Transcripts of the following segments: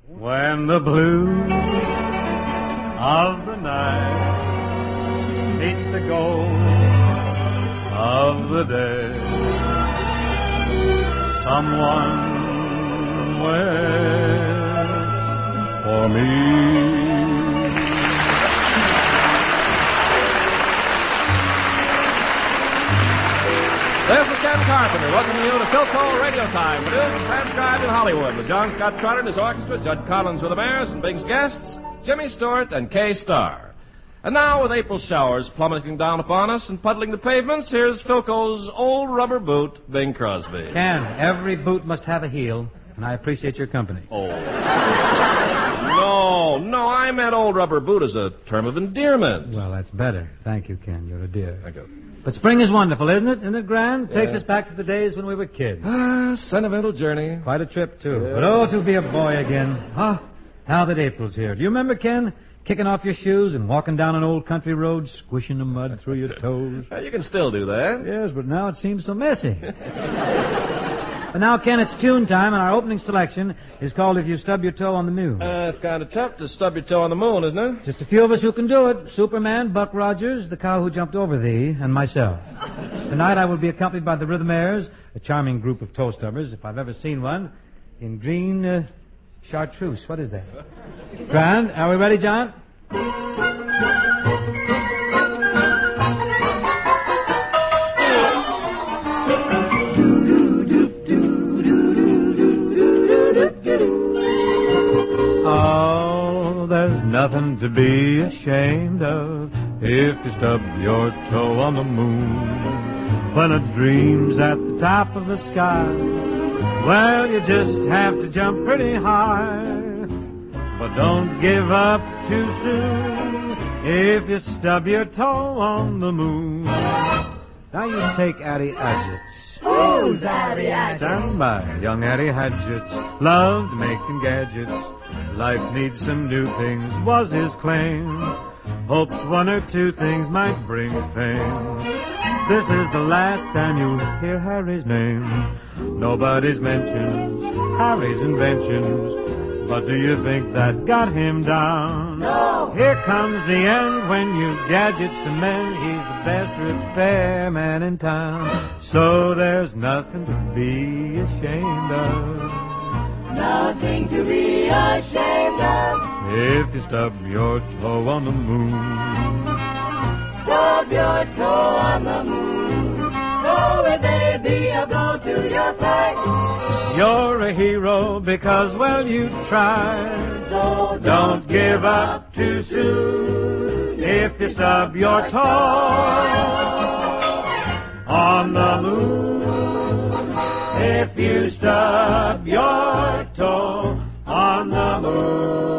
When the blue of the night meets the gold of the day, someone waits for me. This is Ken Carpenter welcoming you to Philco Radio Time, produced and transcribed in Hollywood with John Scott Trotter and his orchestra, Judd Collins with the Bears, and Big's guests, Jimmy Stewart and Kay Starr. And now, with April showers plummeting down upon us and puddling the pavements, here's Philco's old rubber boot, Bing Crosby. Ken, every boot must have a heel, and I appreciate your company. Oh. No, I meant old rubber boot as a term of endearment. Well, that's better. Thank you, Ken. You're a dear. Thank you. But spring is wonderful, isn't it? Isn't it grand? Takes us back to the days when we were kids. Sentimental journey. Quite a trip, too. Yeah. But oh, to be a boy again. Now that April's here. Do you remember, Ken, kicking off your shoes and walking down an old country road, squishing the mud through your toes? You can still do that. Yes, but now it seems so messy. But now, Ken, it's tune time, and our opening selection is called If You Stub Your Toe on the Moon. It's kind of tough to stub your toe on the moon, isn't it? Just a few of us who can do it. Superman, Buck Rogers, the cow who jumped over thee, and myself. Tonight I will be accompanied by the Rhythmaires, a charming group of toe stubbers, if I've ever seen one, in green chartreuse. What is that? Grand. Are we ready, John? Oh, there's nothing to be ashamed of if you stub your toe on the moon. When a dream's at the top of the sky, well, you just have to jump pretty high. But don't give up too soon if you stub your toe on the moon. Now you take Addie Adjets. Who's Addie Adjets? Stand by, young Addie Adjets. Loved making gadgets. Life needs some new things, was his claim. Hoped one or two things might bring fame. This is the last time you'll hear Harry's name. Nobody's mentioned Harry's inventions, but do you think that got him down? No! Here comes the end when you gadgets to mend. He's the best repairman in town. So there's nothing to be ashamed of. Nothing to be ashamed of. If you stub your toe on the moon. Stub your toe on the moon. Though it may be a blow to your face. You're a hero because, well, you tried. So don't give up too soon if you stub your toe on the moon. If you stub your toe on the moon.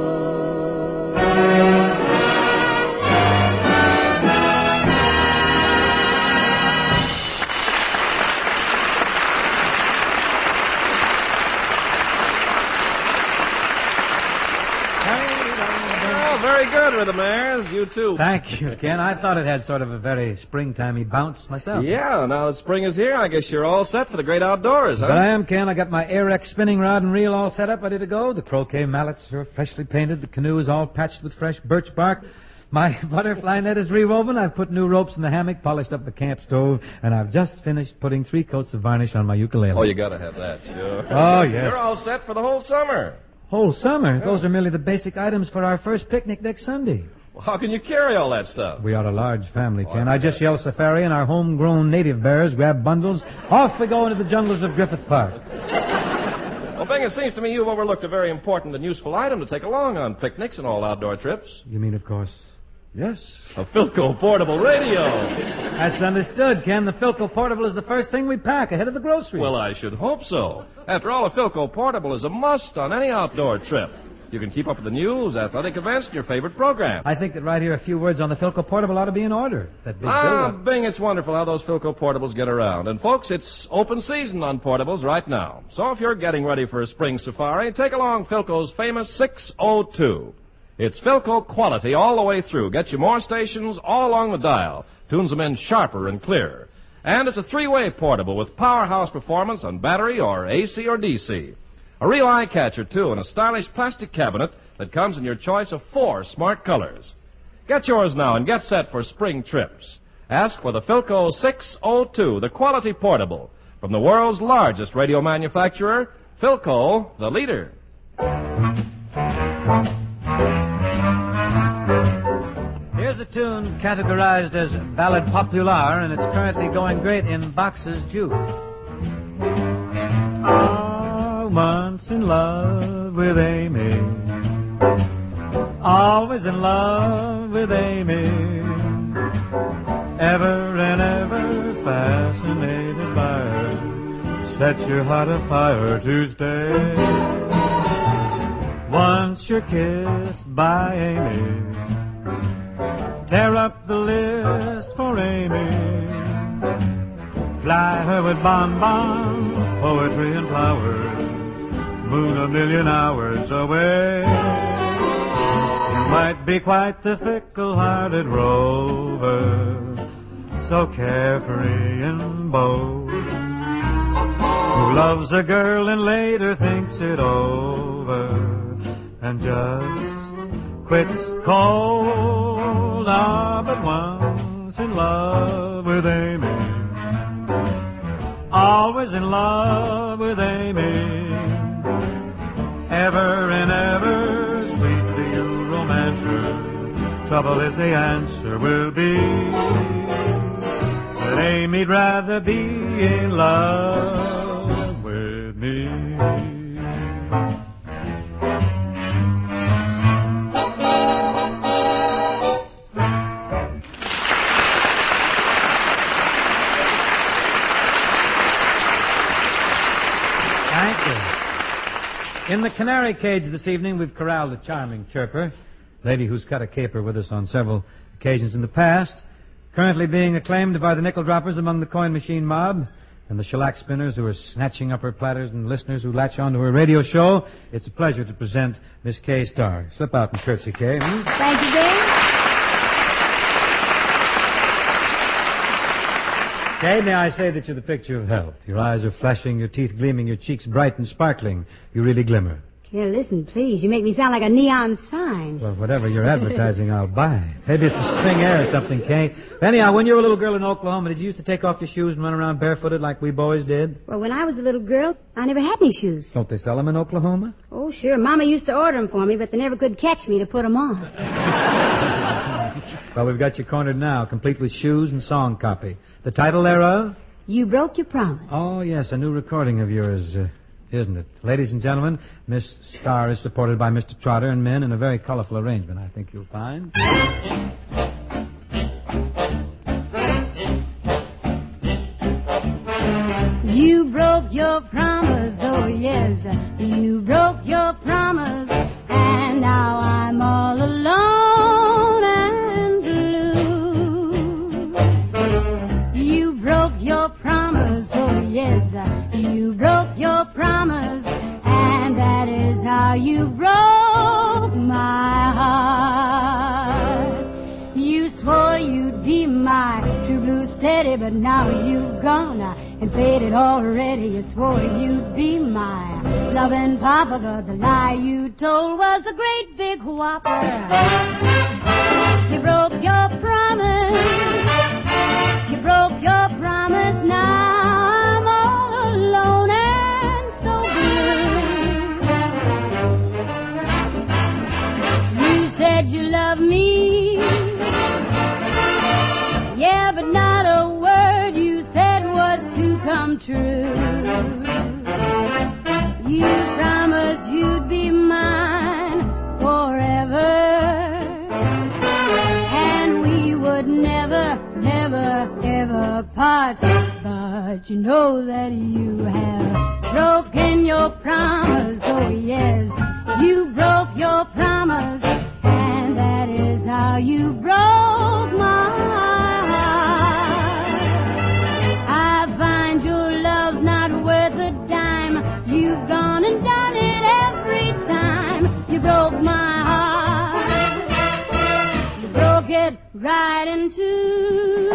Very good, Rhythmaires. You too. Thank you, Ken. I thought it had sort of a very springtimey bounce myself. Yeah, now that spring is here, I guess you're all set for the great outdoors, huh? But I am, Ken. I got my Arex spinning rod and reel all set up, ready to go. The croquet mallets are freshly painted. The canoe is all patched with fresh birch bark. My butterfly net is rewoven. I've put new ropes in the hammock, polished up the camp stove, and I've just finished putting 3 coats of varnish on my ukulele. Oh, you gotta have that, sure. Oh, yes. You're all set for the whole summer. Whole summer? Yeah. Those are merely the basic items for our first picnic next Sunday. Well, how can you carry all that stuff? We are a large family, Ken. I just yell safari, and our homegrown native bears grab bundles. Off we go into the jungles of Griffith Park. Well, Bing, it seems to me you've overlooked a very important and useful item to take along on picnics and all outdoor trips. You mean, of course? Yes, a Philco portable radio. That's understood, Ken. The Philco portable is the first thing we pack ahead of the groceries. Well, I should hope so. After all, a Philco portable is a must on any outdoor trip. You can keep up with the news, athletic events, and your favorite program. I think that right here a few words on the Philco portable ought to be in order. That big build-up. Bing, it's wonderful how those Philco portables get around. And, folks, it's open season on portables right now. So if you're getting ready for a spring safari, take along Philco's famous 602. It's Philco quality all the way through. Gets you more stations all along the dial. Tunes them in sharper and clearer. And it's a 3-way portable with powerhouse performance on battery or AC or DC. A real eye-catcher, too, and a stylish plastic cabinet that comes in your choice of 4 smart colors. Get yours now and get set for spring trips. Ask for the Philco 602, the quality portable, from the world's largest radio manufacturer, Philco, the leader. Here's a tune categorized as ballad popular, and it's currently going great in Box's Juke. Once in love with Amy, always in love with Amy, ever and ever fascinated by her, set your heart afire to stay. Once you're kissed by Amy, tear up the list for Amy, fly her with bonbons, poetry and flowers, moon a million hours away. You might be quite the fickle-hearted rover, so carefree and bold, who loves a girl and later thinks it over and just quits cold. But once in love with Amy, always in love with Amy, ever and ever, sweetly you romance her. Trouble is the answer will be that Amy'd rather be in love with me. In the canary cage this evening, we've corralled a charming chirper, lady who's cut a caper with us on several occasions in the past, currently being acclaimed by the nickel droppers among the coin machine mob and the shellac spinners who are snatching up her platters and listeners who latch on to her radio show. It's a pleasure to present Miss Kay Starr. Slip out and curtsy, Kay. Thank you, Dave. Kay, may I say that you're the picture of health. Your eyes are flashing, your teeth gleaming, your cheeks bright and sparkling. You really glimmer. Here, listen, please. You make me sound like a neon sign. Well, whatever you're advertising, I'll buy. Maybe it's the spring air or something, Kay. Anyhow, when you were a little girl in Oklahoma, did you used to take off your shoes and run around barefooted like we boys did? Well, when I was a little girl, I never had any shoes. Don't they sell them in Oklahoma? Oh, sure. Mama used to order them for me, but they never could catch me to put them on. Well, we've got you cornered now, complete with shoes and song copy. The title thereof? You Broke Your Promise. Oh, yes, a new recording of yours, isn't it? Ladies and gentlemen, Miss Starr is supported by Mr. Trotter and men in a very colorful arrangement, I think you'll find. You broke your promise, oh yes, you broke your promise, and now I'm all alone and blue. You broke your promise, oh yes, you broke your promise, and that is how you broke my heart. You swore you'd be my true blue steady, but now you've gone and faded already. You swore you'd be my loving papa, but the lie you told was a great big whopper. You broke your promise. You broke your promise. Now I'm all alone and so blue. You said you loved me. Yeah, but not a word you said was to come true. You promised you'd be mine forever, and we would never, never, ever part. But you know that you have broken your promise, oh yes, you broke your promise, and that is how you broke my heart. I find your love's not worth a dime. You've gone and done it every time. You broke my heart. You broke it right in two.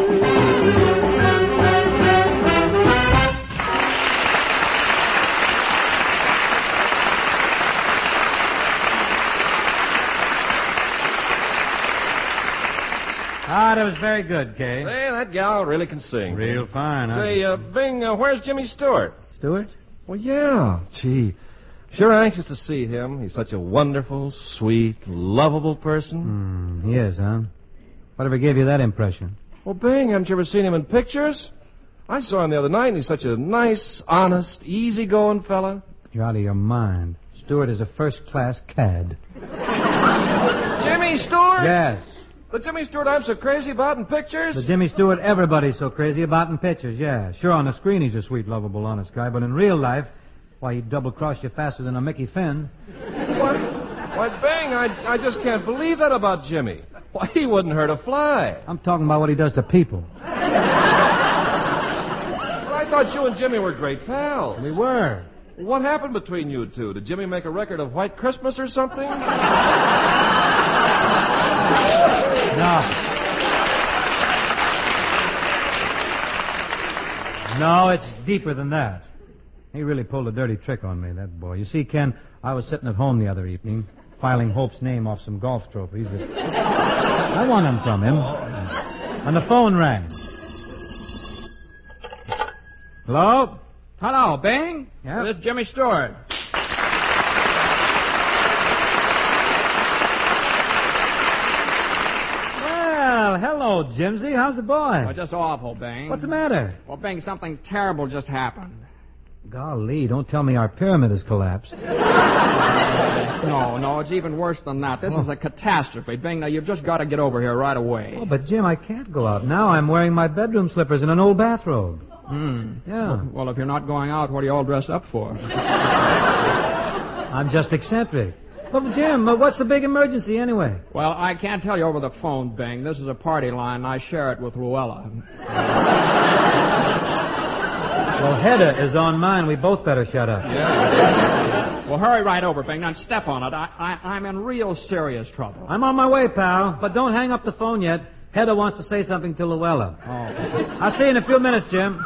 Ah, that was very good, Kay. Say, that gal really can sing. Real fine, huh? Say, Bing, where's Jimmy Stewart? Stewart? Well, yeah. Gee, sure anxious to see him. He's such a wonderful, sweet, lovable person. He is, huh? Whatever gave you that impression? Well, Bing, haven't you ever seen him in pictures? I saw him the other night, and he's such a nice, honest, easygoing fella. You're out of your mind. Stewart is a first-class cad. Jimmy Stewart? Yes. The Jimmy Stewart I'm so crazy about in pictures? The Jimmy Stewart everybody's so crazy about in pictures, yeah. Sure, on the screen he's a sweet, lovable, honest guy, but in real life, why, he'd double-cross you faster than a Mickey Finn. What? Why, Bing, I just can't believe that about Jimmy. Why, he wouldn't hurt a fly. I'm talking about what he does to people. But I thought you and Jimmy were great pals. We were. What happened between you two? Did Jimmy make a record of White Christmas or something? No, it's deeper than that. He really pulled a dirty trick on me, that boy. You see, Ken, I was sitting at home the other evening, filing Hope's name off some golf trophies. I won them from him. And the phone rang. Hello? Hello, Bing. Yeah? This is Jimmy Stewart. Well, hello, Jimsy. How's the boy? Oh, just awful, Bing. What's the matter? Well, Bing, something terrible just happened. Golly, don't tell me our pyramid has collapsed. No, it's even worse than that. This is a catastrophe. Bing, now you've just got to get over here right away. Oh, but Jim, I can't go out now. I'm wearing my bedroom slippers and an old bathrobe. Yeah. Well, if you're not going out, what are you all dressed up for? I'm just eccentric. But, Jim, what's the big emergency anyway? Well, I can't tell you over the phone, Bing. This is a party line, and I share it with Luella. Well, Hedda is on mine. We both better shut up. Yeah. Well, hurry right over, Bing. Now, step on it. I'm in real serious trouble. I'm on my way, pal. But don't hang up the phone yet. Hedda wants to say something to Luella. Oh. I'll see you in a few minutes, Jim.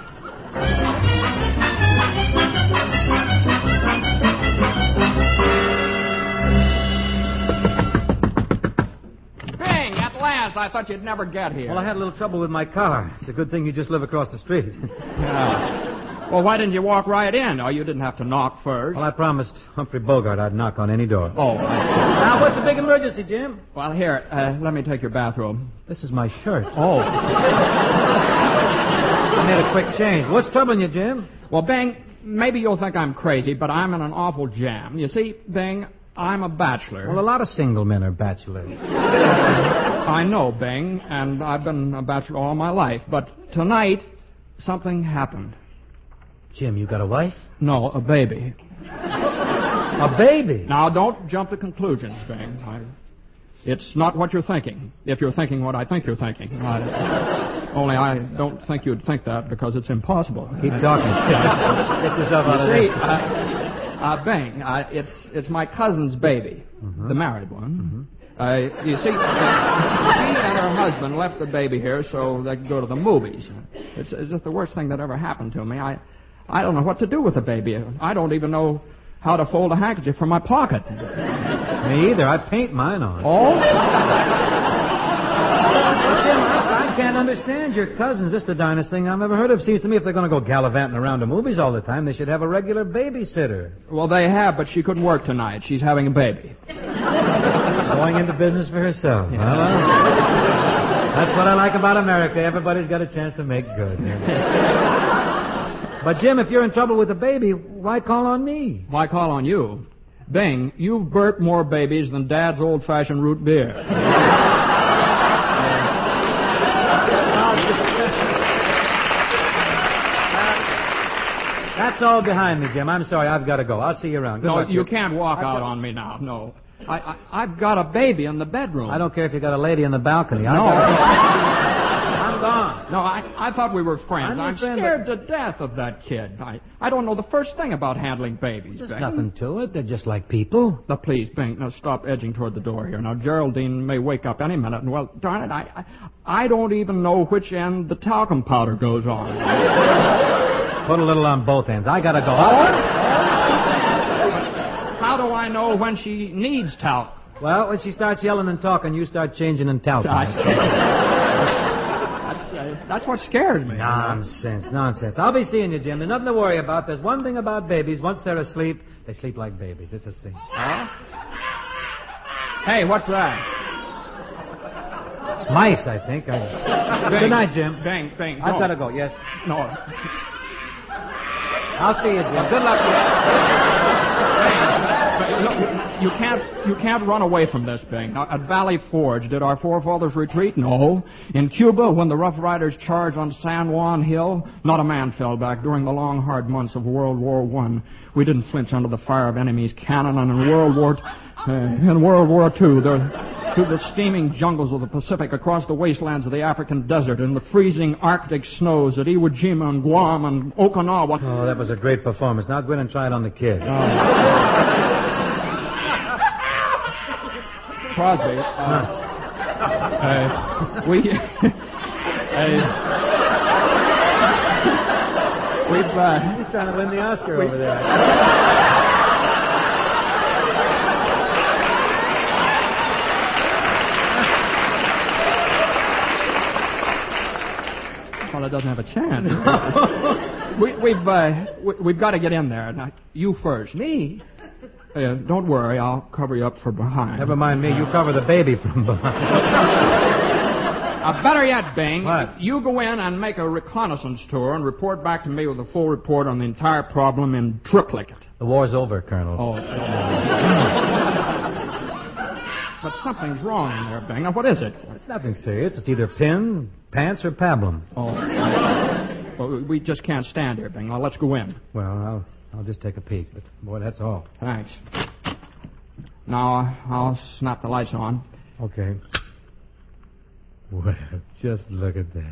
Bing, at last. I thought you'd never get here. Well, I had a little trouble with my car. It's a good thing you just live across the street. Yeah. Well, why didn't you walk right in? Oh, you didn't have to knock first. Well, I promised Humphrey Bogart I'd knock on any door. Oh. Now, what's the big emergency, Jim? Well, here, let me take your bathrobe. This is my shirt. Oh. I made a quick change. What's troubling you, Jim? Well, Bing, maybe you'll think I'm crazy, but I'm in an awful jam. You see, Bing, I'm a bachelor. Well, a lot of single men are bachelors. I know, Bing, and I've been a bachelor all my life. But tonight, something happened. Jim, you got a wife? No, a baby. A baby? Now, don't jump to conclusions, Bing. It's not what you're thinking, if you're thinking what I think you're thinking. Only I don't think you'd think that because it's impossible. Keep talking. Get yourself out of this. Bing, it's my cousin's baby, the married one. You see, she and her husband left the baby here so they could go to the movies. It's just the worst thing that ever happened to me. I don't know what to do with the baby. I don't even know how to fold a handkerchief from my pocket. Me either. I paint mine on. Oh? Jim, I can't understand your cousins. This is the darnest thing I've ever heard of. Seems to me if they're going to go gallivanting around to movies all the time, they should have a regular babysitter. Well, they have, but she couldn't work tonight. She's having a baby. Going into business for herself. Yeah. Well, that's what I like about America. Everybody's got a chance to make good. But, Jim, if you're in trouble with a baby, why call on me? Why call on you? Bing, you've burped more babies than Dad's old-fashioned root beer. That's all behind me, Jim. I'm sorry. I've got to go. I'll see you around. Good No, luck, you Jim. can't walk out on me now. No. I've got a baby in the bedroom. I don't care if you got a lady in the balcony. No. I'm gone. No, I thought we were friends. I'm scared to death of that kid. I don't know the first thing about handling babies, There's Bing. nothing to it. They're just like people. Now, please, Bing, now stop edging toward the door here. Now, Geraldine may wake up any minute, and, well, darn it, I don't even know which end the talcum powder goes on. Put a little on both ends. I got to go. How do I know when she needs talc? Well, when she starts yelling and talking, you start changing and talking. That's what scares me. Nonsense. I'll be seeing you, Jim. There's nothing to worry about. There's one thing about babies. Once they're asleep, they sleep like babies. It's a cinch. Huh? Hey, what's that? It's mice, I think. Good night, Jim. Bing. I've got to go, yes. No. I'll see you, Jim. Good luck to you. You can't run away from this, Bing. Now, at Valley Forge, did our forefathers retreat? No. In Cuba, when the Rough Riders charged on San Juan Hill, not a man fell back. During the long, hard months of World War I, we didn't flinch under the fire of enemy's cannon. And in World War II, through the steaming jungles of the Pacific, across the wastelands of the African desert, in the freezing Arctic snows at Iwo Jima and Guam and Okinawa. Oh, that was a great performance. Now go in and try it on the kid. Crosby, He's trying to win the Oscar over there. Well, it doesn't have a chance. We've got to get in there. Now, you first. Me? Don't worry, I'll cover you up from behind. Never mind me. You cover the baby from behind. Better yet, Bing. What? You go in and make a reconnaissance tour and report back to me with a full report on the entire problem in triplicate. The war's over, Colonel. Oh. But something's wrong in there, Bing. Now, what is it? It's nothing serious. It's either pin, pants, or pablum. Oh. Well, we just can't stand here, Bing. Now, let's go in. Well, I'll just take a peek. But, boy, that's all. Thanks. Now, I'll snap the lights on. Okay. Well, just look at that.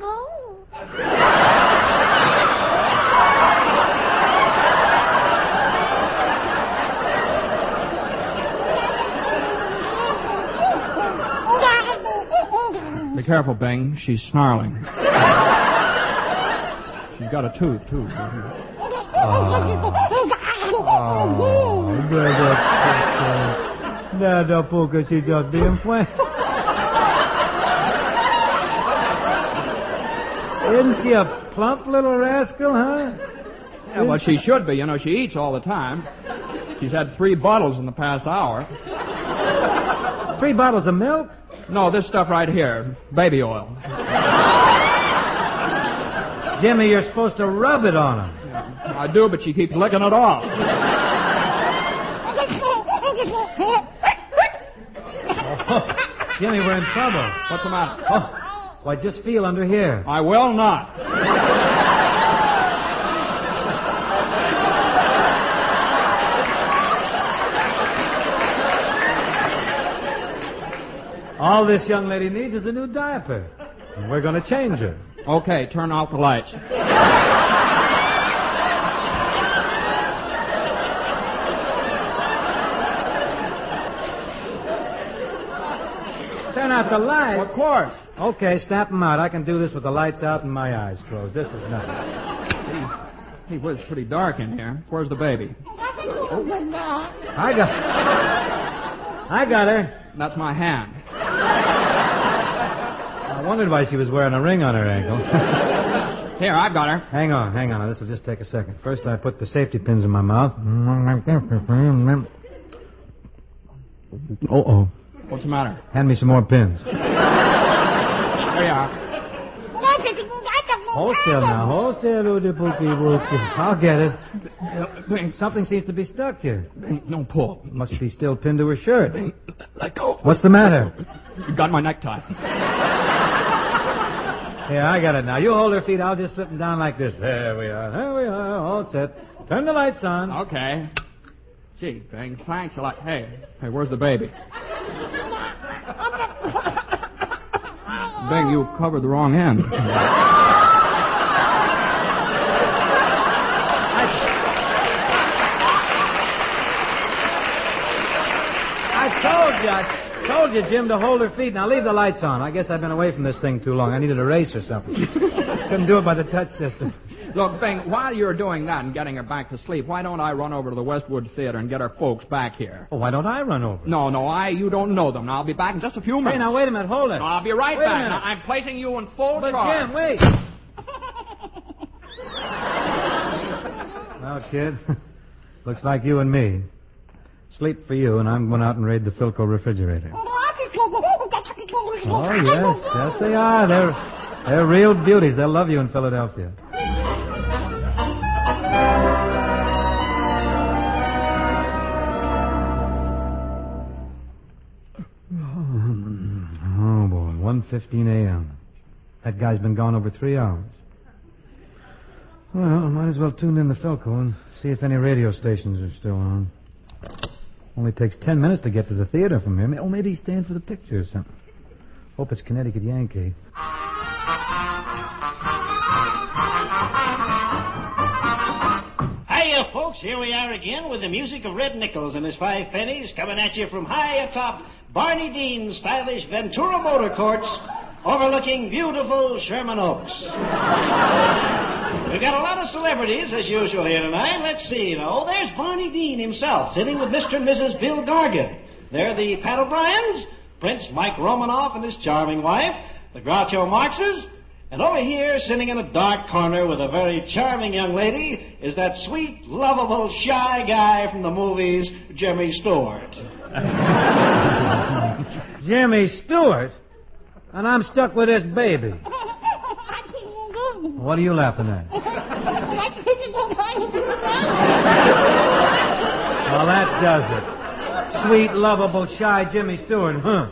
Be careful, Bing. She's snarling. She's got a tooth, too. Nada porque she just being fue. Isn't she a plump little rascal, huh? Yeah, well, she should be. You know, she eats all the time. She's had 3 bottles in the past hour. 3 bottles of milk? No, this stuff right here. Baby oil. Jimmy, you're supposed to rub it on her. I do, but she keeps licking it off. Jimmy, we're in trouble. What's the matter? Oh, why, just feel under here. I will not. All this young lady needs is a new diaper. And we're going to change her. Okay, turn off the lights. Turn out the lights? Of course. Okay, snap them out. I can do this with the lights out and my eyes closed. This is nothing. Hey, well, it's pretty dark in here. Where's the baby? I got her. That's my hand. I wondered why she was wearing a ring on her ankle. Here, I've got her. Hang on. This will just take a second. First, I put the safety pins in my mouth. Uh-oh. What's the matter? Hand me some more pins. There you are. Hold still now. Hold still, Rudy Pookie Wookie. I'll get it. Something seems to be stuck here. No pull. Must be still pinned to her shirt. Let go. What's the matter? You got my necktie. Yeah, I got it now. You hold her feet. I'll just slip them down like this. There we are. All set. Turn the lights on. Okay. Gee, Bing, thanks a lot. Hey, where's the baby? Bing, you covered the wrong end. Told you, Jim, to hold her feet. Now leave the lights on. I guess I've been away from this thing too long. I needed a race or something. Just couldn't do it by the touch system. Look, Bing, while you're doing that and getting her back to sleep, why don't I run over to the Westwood Theater and get her folks back here? Well, why don't I run over? No, you don't know them. Now, I'll be back in just a few minutes. Hey, now, wait a minute. Hold it. No, I'll be right Wait a back. minute. Now, I'm placing you in full But, charge. Jim, wait. Well, kid, looks like you and me. Sleep for you, and I'm going out and raid the Philco refrigerator. Oh, yes. Yes, they are. They're real beauties. They'll love you in Philadelphia. Oh, boy. 1:15 a.m. That guy's been gone over 3 hours. Well, I might as well tune in the Philco and see if any radio stations are still on. Only takes 10 minutes to get to the theater from here. Oh, maybe he's staying for the picture or something. Hope it's Connecticut Yankee. Hiya, folks. Here we are again with the music of Red Nichols and his 5 pennies coming at you from high atop Barney Dean's stylish Ventura Motor Courts overlooking beautiful Sherman Oaks. We've got a lot of celebrities, as usual, here tonight. Let's see. Oh, there's Barney Dean himself, sitting with Mr. and Mrs. Bill Gargan. They're the Pat O'Briens, Prince Mike Romanoff and his charming wife, the Groucho Marxes, and over here, sitting in a dark corner with a very charming young lady, is that sweet, lovable, shy guy from the movies, Jimmy Stewart. Jimmy Stewart? And I'm stuck with this baby. What are you laughing at? Well, that does it. Sweet, lovable, shy Jimmy Stewart, huh?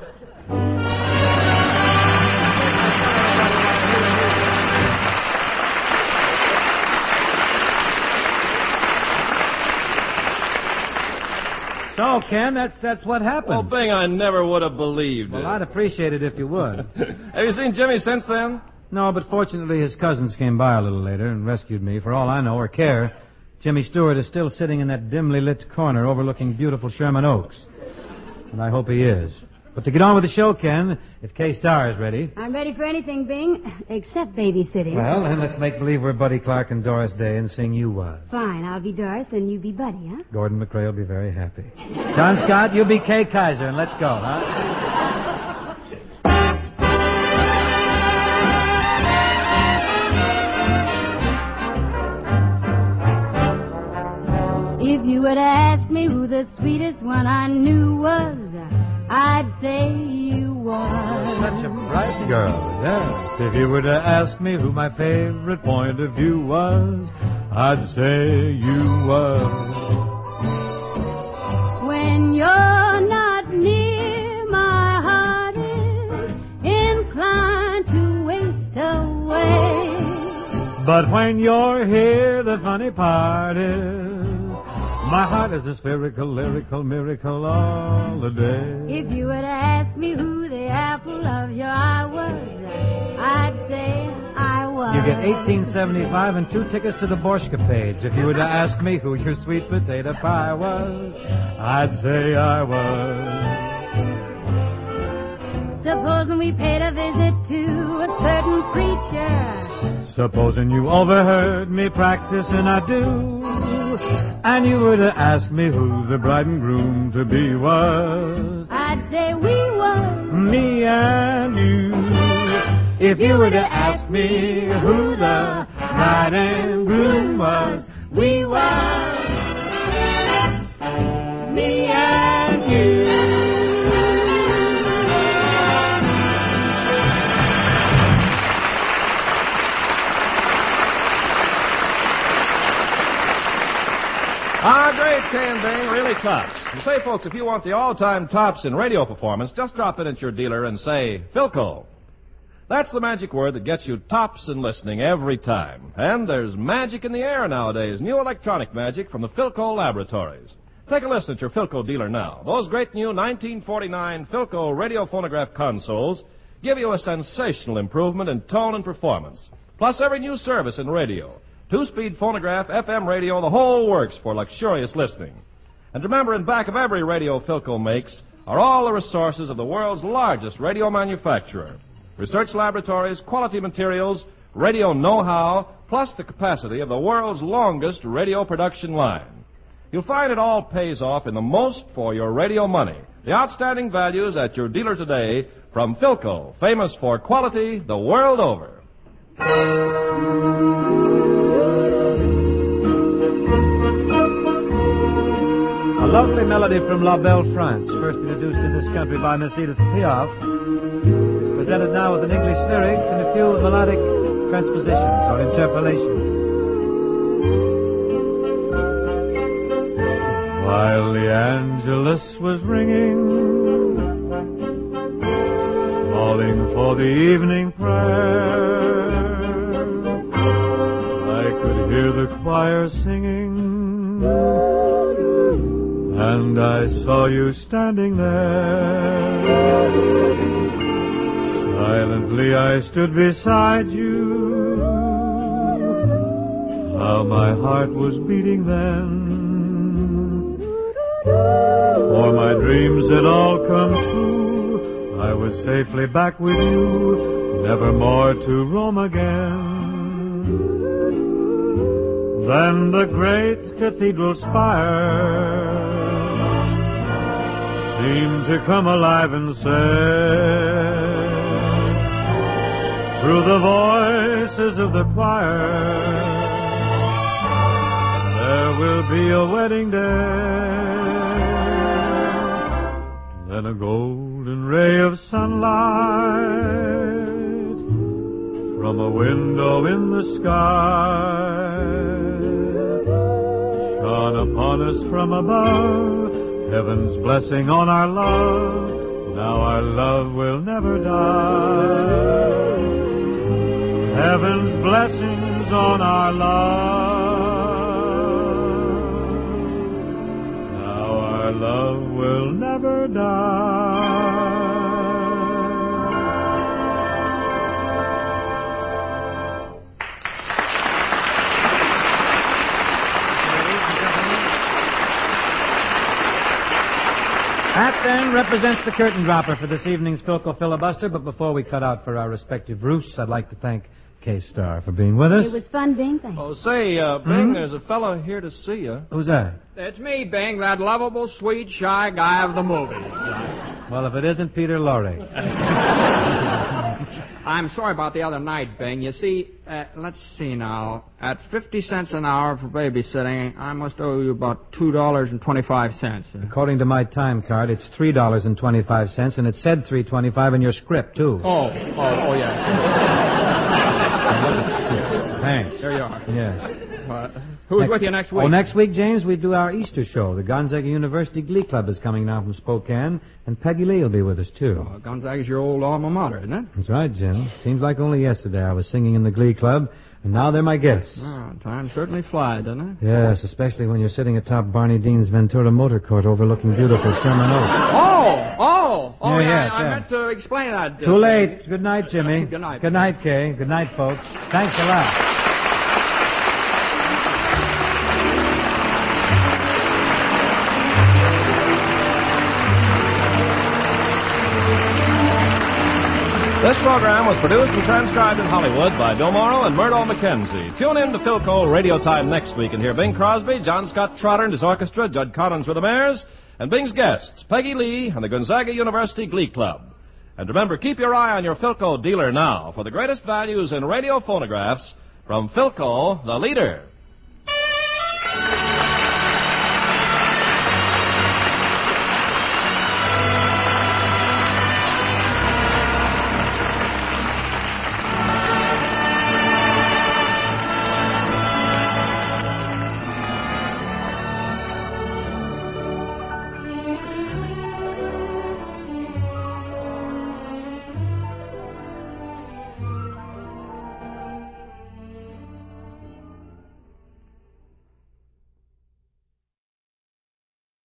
So, Ken, that's what happened. Well, Bing, I never would have believed Well, it. I'd appreciate it if you would. Have you seen Jimmy since then? No, but fortunately his cousins came by a little later and rescued me. For all I know or care, Jimmy Stewart is still sitting in that dimly lit corner overlooking beautiful Sherman Oaks. And I hope he is. But to get on with the show, Ken, if K-Star is ready. I'm ready for anything, Bing, except babysitting. Well, then let's make believe we're Buddy Clark and Doris Day and sing You Was. Fine, I'll be Doris and you be Buddy, huh? Gordon McRae will be very happy. John Scott, you be Kay Kaiser, and let's go, huh? If you would ask me who the sweetest one I knew was, I'd say you was. Such a bright girl, yes. If you were to ask me who my favorite point of view was, I'd say you was. When you're not near, my heart is inclined to waste away. But when you're here, the funny part is my heart is a spherical, lyrical miracle all the day. If you would ask me who the apple of your eye was, I'd say I was. You get $18.75 and 2 tickets to the Borshka page. If you were to ask me who your sweet potato pie was, I'd say I was. Supposing we paid a visit to a certain preacher. Supposing you overheard me practice, and I do, and you were to ask me who the bride and groom to be was, I'd say we was. me and you. If you were to ask me who the bride and groom was, we was, me and you. Ah, great, Kay and Bing, really tops. And say, folks, if you want the all-time tops in radio performance, just drop in at your dealer and say, Philco. That's the magic word that gets you tops in listening every time. And there's magic in the air nowadays, new electronic magic from the Philco Laboratories. Take a listen at your Philco dealer now. Those great new 1949 Philco radio phonograph consoles give you a sensational improvement in tone and performance, plus every new service in radio. 2-speed phonograph, FM radio, the whole works for luxurious listening. And remember, in back of every radio Philco makes are all the resources of the world's largest radio manufacturer. Research laboratories, quality materials, radio know-how, plus the capacity of the world's longest radio production line. You'll find it all pays off in the most for your radio money. The outstanding values at your dealer today from Philco, famous for quality the world over. A lovely melody from La Belle France, first introduced in this country by Miss Edith Piaf, presented now with an English lyric and a few melodic transpositions or interpolations. While the Angelus was ringing, calling for the evening prayer, I could hear the choir singing, and I saw you standing there. Silently I stood beside you. How my heart was beating then. For my dreams had all come true. I was safely back with you, never more to roam again. Then the great cathedral spire seemed to come alive and say, through the voices of the choir, there will be a wedding day. Then a golden ray of sunlight from a window in the sky shone upon us from above, heaven's blessing on our love. Now our love will never die. Heaven's blessings on our love. Now our love will never die. That then represents the curtain dropper for this evening's Philco Filibuster. But before we cut out for our respective roofs, I'd like to thank K-Star for being with us. It was fun being there. Oh, say, Bing, there's a fellow here to see you. Who's that? It's me, Bing, that lovable, sweet, shy guy of the movie. Well, if it isn't Peter Lorre. I'm sorry about the other night, Bing. You see, let's see now. At 50 cents an hour for babysitting, I must owe you about $2.25. According to my time card, it's $3.25, and it said $3.25 in your script, too. Oh, yeah. Thanks. There you are. Yes. Who's with you next week? Well, next week, James, we do our Easter show. The Gonzaga University Glee Club is coming down from Spokane, and Peggy Lee will be with us, too. Oh, Gonzaga's your old alma mater, isn't it? That's right, Jim. Seems like only yesterday I was singing in the Glee Club, and now they're my guests. Oh, time certainly flies, doesn't it? Yes, especially when you're sitting atop Barney Dean's Ventura Motor Court overlooking beautiful Sherman Oaks. I meant to explain that. Too late. Good night, Jimmy. Good night. Good night, Kay. Good night, folks. Thanks a lot. This program was produced and transcribed in Hollywood by Bill Morrow and Murdo McKenzie. Tune in to Philco Radio Time next week and hear Bing Crosby, John Scott Trotter and his orchestra, Judd Collins with the Mares, and Bing's guests, Peggy Lee and the Gonzaga University Glee Club. And remember, keep your eye on your Philco dealer now for the greatest values in radio phonographs from Philco, the leader.